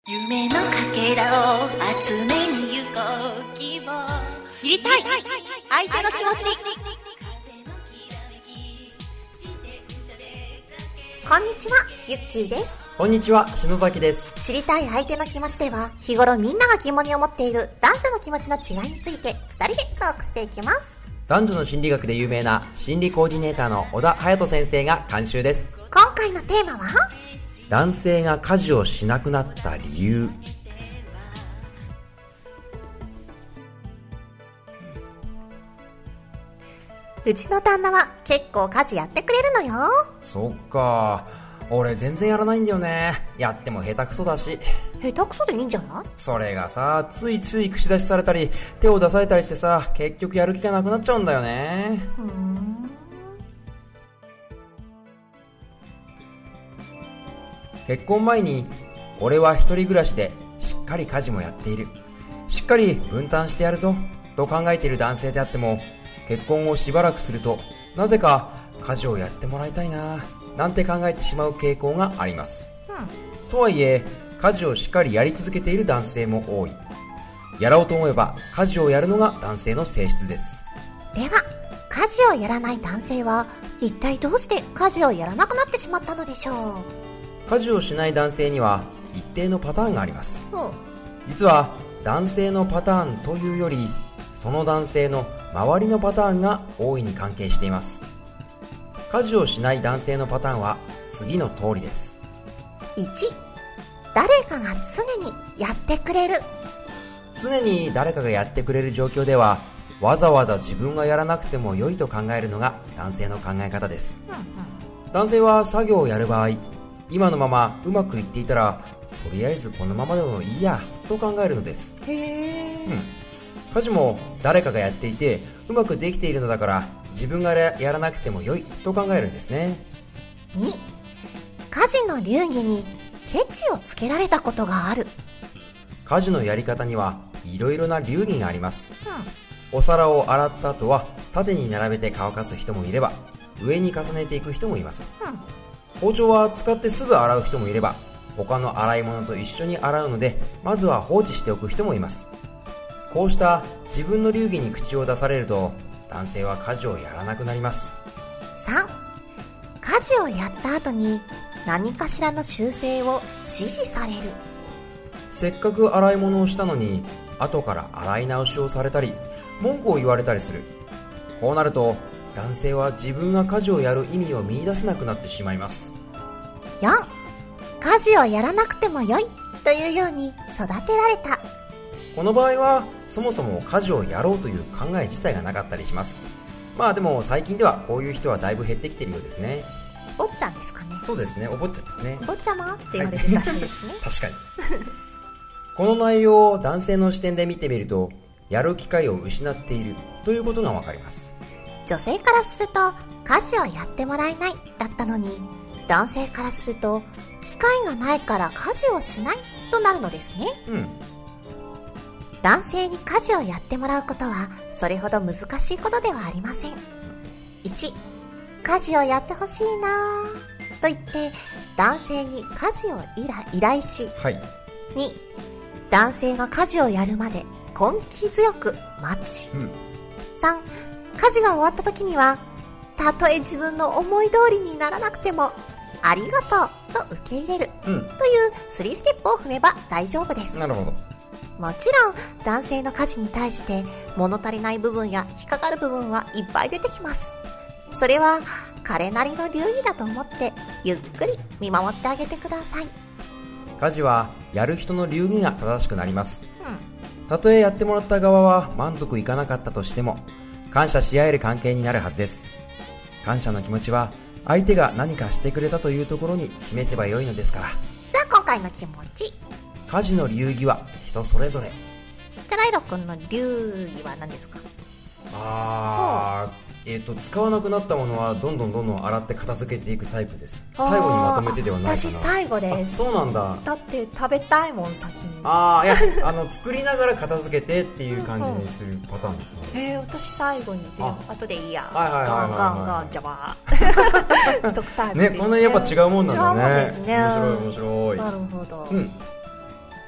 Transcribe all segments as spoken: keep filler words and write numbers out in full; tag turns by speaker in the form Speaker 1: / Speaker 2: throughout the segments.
Speaker 1: 夢のかけらを集めに行こう希望知りたい相手の気持ち。
Speaker 2: こんにちは、ゆっきーです。
Speaker 3: こんにちは、篠崎です。
Speaker 2: 知りたい相手の気持ちでは、日頃みんなが疑問に思っている男女の気持ちの違いについてふたりでトークしていきます。
Speaker 3: 男女の心理学で有名な心理コーディネーターの小田隼人先生が監修です。
Speaker 2: 今回のテーマは、
Speaker 3: 男性が家事をしなくなった理由。
Speaker 2: うちの旦那は結構家事やってくれるのよ。
Speaker 3: そっか、俺全然やらないんだよね。やっても下手くそだし。
Speaker 2: 下手くそでいいんじゃない？
Speaker 3: それがさ、ついつい口出しされたり手を出されたりしてさ、結局やる気がなくなっちゃうんだよね。
Speaker 2: うーん
Speaker 3: 結婚前に俺は一人暮らしでしっかり家事もやっている、しっかり分担してやるぞと考えている男性であっても、結婚をしばらくするとなぜか家事をやってもらいたいななんて考えてしまう傾向があります、
Speaker 2: うん、
Speaker 3: とはいえ家事をしっかりやり続けている男性も多い。やろうと思えば家事をやるのが男性の性質です。
Speaker 2: では、家事をやらない男性は一体どうして家事をやらなくなってしまったのでしょう。
Speaker 3: 家事をしない男性には一定のパターンがあります、
Speaker 2: うん、
Speaker 3: 実は男性のパターンというより、その男性の周りのパターンが大いに関係しています。家事をしない男性のパターンは次の通りです。
Speaker 2: いち、誰かが常にやってくれる。
Speaker 3: 常に誰かがやってくれる状況では、わざわざ自分がやらなくても良いと考えるのが男性の考え方です、
Speaker 2: うんうん、
Speaker 3: 男性は作業をやる場合、今のままうまくいっていたらとりあえずこのままでもいいやと考えるのです。
Speaker 2: へー、
Speaker 3: うん、家事も誰かがやっていてうまくできているのだから自分がやらなくても良いと考えるんですね。
Speaker 2: に、家事の流儀にケチをつけられたことがある。
Speaker 3: 家事のやり方にはいろいろな流儀があります、
Speaker 2: うん、
Speaker 3: お皿を洗った後は縦に並べて乾かす人もいれば、上に重ねていく人もいます、
Speaker 2: うん、
Speaker 3: 包丁は使ってすぐ洗う人もいれば、他の洗い物と一緒に洗うのでまずは放置しておく人もいます。こうした自分の流儀に口を出されると男性は家事をやらなくなります。
Speaker 2: さん、家事をやった後に何かしらの修正を指示される。
Speaker 3: せっかく洗い物をしたのに後から洗い直しをされたり文句を言われたりする。こうなると男性は自分が家事をやる意味を見出せなくなってしまいます。
Speaker 2: よん、家事をやらなくてもよいというように育てられた。
Speaker 3: この場合はそもそも家事をやろうという考え自体がなかったりします。まあでも最近ではこういう人はだいぶ減ってきているようですね。
Speaker 2: おっちゃんですかね。
Speaker 3: そうですね、お坊ちゃんですね。
Speaker 2: お坊ちゃまって言われてるらしいですね、
Speaker 3: はい、確かにこの内容を男性の視点で見てみると、やる機会を失っているということがわかります。
Speaker 2: 女性からすると家事をやってもらえないだったのに、男性からすると機会がないから家事をしないとなるのですね。
Speaker 3: うん。
Speaker 2: 男性に家事をやってもらうことはそれほど難しいことではありません。いち、家事をやってほしいなと言って男性に家事を依頼、依頼し、
Speaker 3: はい、
Speaker 2: に、男性が家事をやるまで根気強く待ち、
Speaker 3: うん、
Speaker 2: さん、家事が終わった時にはたとえ自分の思い通りにならなくてもありがとうと受け入れる、
Speaker 3: うん、
Speaker 2: というスリーステップを踏めば大丈夫です。
Speaker 3: なるほど。
Speaker 2: もちろん男性の家事に対して物足りない部分や引っかかる部分はいっぱい出てきます。それは彼なりの流儀だと思ってゆっくり見守ってあげてください。
Speaker 3: 家事はやる人の流儀が正しくなります、
Speaker 2: うん、
Speaker 3: たとえやってもらった側は満足いかなかったとしても感謝し合える関係になるはずです。感謝の気持ちは相手が何かしてくれたというところに示せばよいのですから。さ
Speaker 2: あ、今回の気持ち。
Speaker 3: 家事の流儀は人それぞれ。
Speaker 2: じゃライロ君の流儀は何ですか？
Speaker 3: あーえーと使わなくなったものはどんどんどんどん洗って片付けていくタイプです。最後にまとめてではないかな。
Speaker 4: 私最後です。
Speaker 3: そうなんだ。
Speaker 4: だって食べたいもん先に。
Speaker 3: ああ、いやあの作りながら片付けてっていう感じにするパターンですね。
Speaker 4: えー、私最後に全部後でいいや、
Speaker 3: はいはいはいはいはい、
Speaker 4: ガンガンガンじゃわーしとくタイプですね。
Speaker 3: ね、こんなやっぱ違うもんなんだね。
Speaker 4: 違うもんですね。
Speaker 3: 面白い面白い。
Speaker 4: なるほど、
Speaker 3: うん、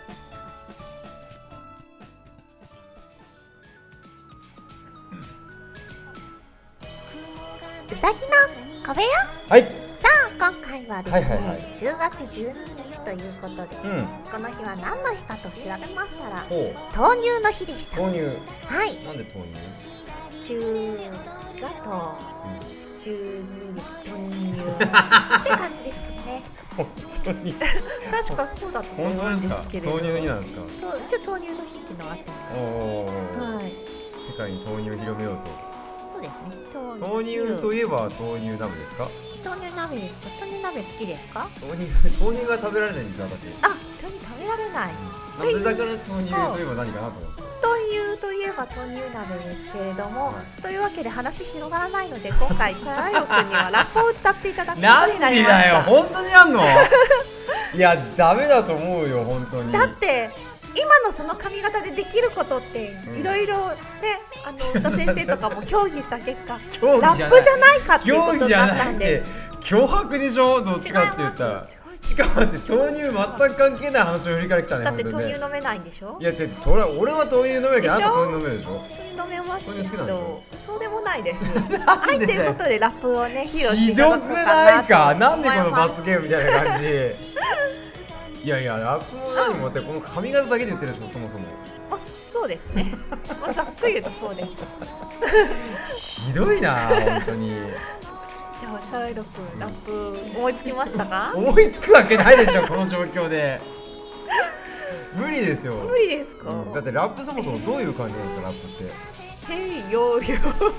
Speaker 2: うさぎの小部屋。
Speaker 3: はい。
Speaker 2: さあ今回はですね、
Speaker 3: はいはいはい
Speaker 2: じゅうがつじゅうににちということで、
Speaker 3: うん。
Speaker 2: この日は何の日かと調べましたら
Speaker 3: ほう。
Speaker 2: 豆乳の日でした。
Speaker 3: 豆乳。
Speaker 2: はい、
Speaker 3: なんで豆乳？
Speaker 2: じゅうがとじゅうにで豆乳って感じですかね。
Speaker 3: 本当に。
Speaker 4: 確かそうだと思うんですけれど、
Speaker 3: 豆乳の日なんですか？
Speaker 4: と一応豆乳の日っていうのがあって
Speaker 3: おお。
Speaker 4: ます。はい、
Speaker 3: 世界に豆乳を広めよう
Speaker 2: そうですね。
Speaker 3: と。豆乳といえば豆乳鍋ですか？
Speaker 2: 豆乳鍋ですか？豆乳鍋好きですか？
Speaker 3: 豆乳豆乳が食べられないんですよ私。
Speaker 2: あ、豆乳食べられない。
Speaker 3: なぜだから豆乳といえば何かなと思って。
Speaker 2: 豆乳といえば豆乳鍋ですけれども、
Speaker 3: はい
Speaker 2: というわけで話広がらないので今回タラヨ君にはラップを歌っていただくこと
Speaker 3: なん
Speaker 2: になりました。
Speaker 3: でだよ、本当にやんの？いや、ダメだと思うよ、本当に。
Speaker 2: だって今のその髪型でできることって
Speaker 3: うん
Speaker 2: いろいろね、あの歌先生とかも協議した結果
Speaker 3: 競
Speaker 2: ラップじゃないかっていうこ
Speaker 3: 競技じ
Speaker 2: とになった
Speaker 3: ゃないって
Speaker 2: んです。
Speaker 3: 脅迫でしょ、どっ
Speaker 2: 違い
Speaker 3: ちかって言ったら。
Speaker 2: ます。
Speaker 3: しかも待って、豆乳全く関係ない話を振りから来たね。
Speaker 2: だって
Speaker 3: 本当にね
Speaker 2: 豆乳飲めないんでしょ？
Speaker 3: いや、で俺は俺は豆乳飲めるけど、あ
Speaker 2: でしょ
Speaker 3: なた豆乳飲めるでしょ。
Speaker 2: 豆乳飲めます
Speaker 3: 豆乳好きなんでし
Speaker 2: けど
Speaker 3: ょ、
Speaker 2: そうでもないです。はい、ということでラップをね披露して
Speaker 3: ひ
Speaker 2: いただこう
Speaker 3: どくな
Speaker 2: か
Speaker 3: いか？
Speaker 2: なと思います。
Speaker 3: なんでこの罰ゲームみたいな感じ。いやいや、ラップも何もってこの髪型だけで言ってるでしょ、そもそも。
Speaker 2: あ、そうですね。まあ、ざっくり言うとそうです。
Speaker 3: ひどいな、本当に。
Speaker 2: じゃあシャイロ君ラップ思いつきましたか？
Speaker 3: 思いつくわけないでしょ、この状況で。無理ですよ。
Speaker 2: 無理ですか？
Speaker 3: うんだってラップそもそもどういう感じなんですか、ラップって。
Speaker 2: へいよーよ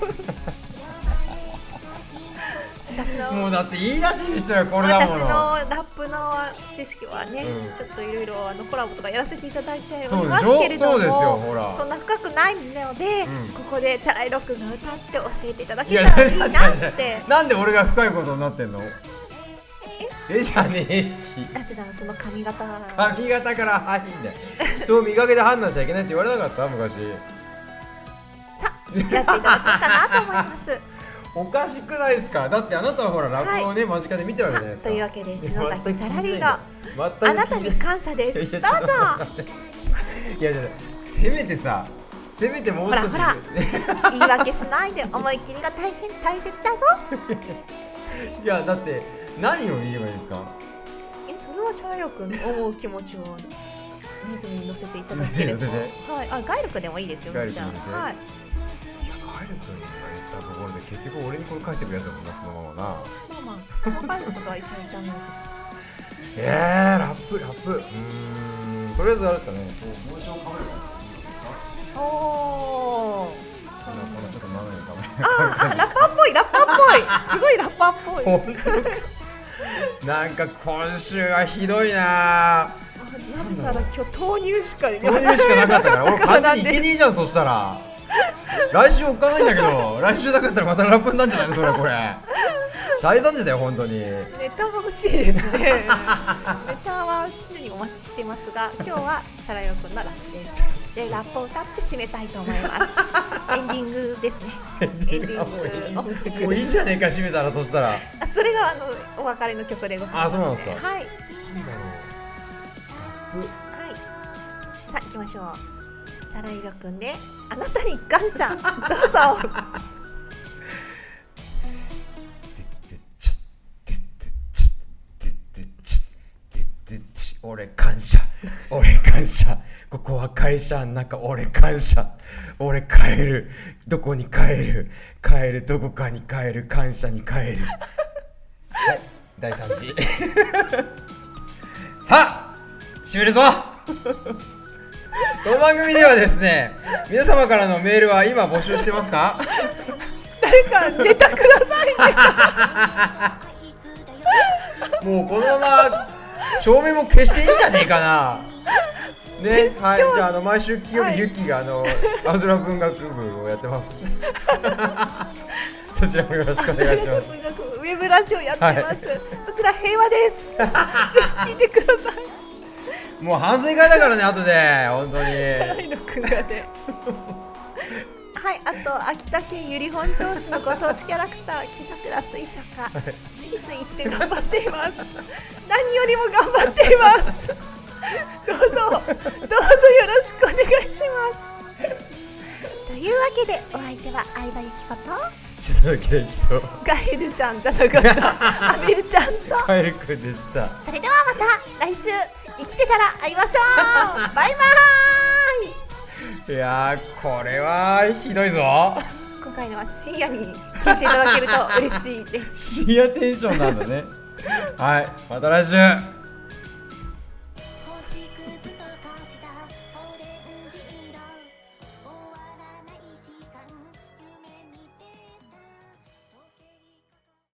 Speaker 2: 私の
Speaker 3: もうだって言い出しにしたらこれだもの。
Speaker 2: 私のラップの知識はね、
Speaker 3: うん
Speaker 2: ちょっといろいろあのコラボとかやらせていただいており
Speaker 3: そうでしょ
Speaker 2: ますけれども、
Speaker 3: そうですよ、ほら。
Speaker 2: そんな深くないので、
Speaker 3: うん
Speaker 2: ここでチャライロックが歌って教えていただ
Speaker 3: いや、
Speaker 2: けたらいいなって
Speaker 3: なんで俺が深いことになってんの？えじゃねえし。
Speaker 2: なぜならその髪型
Speaker 3: 髪型から入んだよ。人を見かけで判断しちゃいけないって言われなかった昔。
Speaker 2: さやっていただこうかなと思います
Speaker 3: おかしくないですか？だってあなたはほらラップをね、間近で見てるわけじゃないですか。
Speaker 2: というわけで篠崎チャラリ
Speaker 3: 全く
Speaker 2: が
Speaker 3: 全く
Speaker 2: あなたに感謝です。どうぞ。
Speaker 3: いやいや、せめてさ、せめてもう少し。
Speaker 2: ほらほら言い訳しないで思い切りが大変大切だぞ。
Speaker 3: いや、だって何を言えばいいんですか？
Speaker 2: え、それはチャラヨ君の思う気持ちをリズムに乗せていただければ。
Speaker 3: リズムに乗せ
Speaker 2: はい、あ、ガイル君でもいいですよ。
Speaker 3: ガイル
Speaker 2: じゃ
Speaker 3: 君でね
Speaker 2: あ、はい。
Speaker 3: いや、ガイル君が言ったところで結局俺にこれ書いてくるやつだもんな、そのままな。
Speaker 2: まあまあ、細かいことは一応言ったんです。
Speaker 3: えー、ラップラップうーん、とりあえずあれですかね、帽子をかぶる
Speaker 2: おお。
Speaker 3: こんなこんなちょっと斜めにかぶる。
Speaker 2: ああ、ラッパーっぽい、ラッパーっぽい。すごいラッパーっぽい。
Speaker 3: 本当か。なんか今週はひどいな。
Speaker 2: あ、なぜなら今日豆乳しか入れ
Speaker 3: 豆乳しかなかったから、俺完全にいけねえじゃん、そしたら。来週おっかないんだけど、来週なかったらまたラップになんじゃないの、それこれ。大惨事だよ、本当に。
Speaker 2: ネタが欲しいですね。ネタは常にお待ちしてますが、今日はチャラヨ君のラップです。で、ラップを歌って締めたいと思います。エンディングですね。エンディング音楽です。
Speaker 3: もういいじゃねえか、締めたら、そしたら。
Speaker 2: あ、それがあのお別れの曲でございます。
Speaker 3: あ、そうなんですか。
Speaker 2: はい。はい。さあ行きましょう。チャライロ君であなたに感謝。どうぞ。
Speaker 3: 俺感謝、俺感謝。ここは会社の中、俺感謝。俺帰る、どこに帰る、帰る、どこかに帰る、感謝に帰る。はい、だいさん次。さあ、締めるぞ。この番組ではですね、皆様からのメールは今募集してますか？
Speaker 2: 誰かネタくださいね。
Speaker 3: もうこのまま照明も消していいんじゃねえかな。ね、はい、じゃあ、あの毎週金曜日、
Speaker 2: はい
Speaker 3: ユッキーがあの青空文学部をやってます。そちらもよろしくお願いします。
Speaker 2: ウェブラジオやってます。はい、そちら平和です。ぜひ聞いてください。
Speaker 3: もう反省会だからね、後で本当に。
Speaker 2: チャライのくんがね。はい、あと秋田県由利本荘市のご当地キャラクター木桜すいちゃんがスイスイって頑張っています。何よりも頑張っています。どうぞどうぞよろしくお願いします。
Speaker 1: というわけでお相手は相葉由紀子と
Speaker 3: 静木大樹と
Speaker 4: カエルちゃんじゃなかったアベルちゃんと
Speaker 3: カエルくんでした。
Speaker 2: それではまた来週生きてたら会いましょうバイバーイ。
Speaker 3: いやーこれはひどいぞ。
Speaker 4: 今回のは深夜に聞いていただけると嬉しいです
Speaker 3: 深夜テンションなんだねはい、また来週。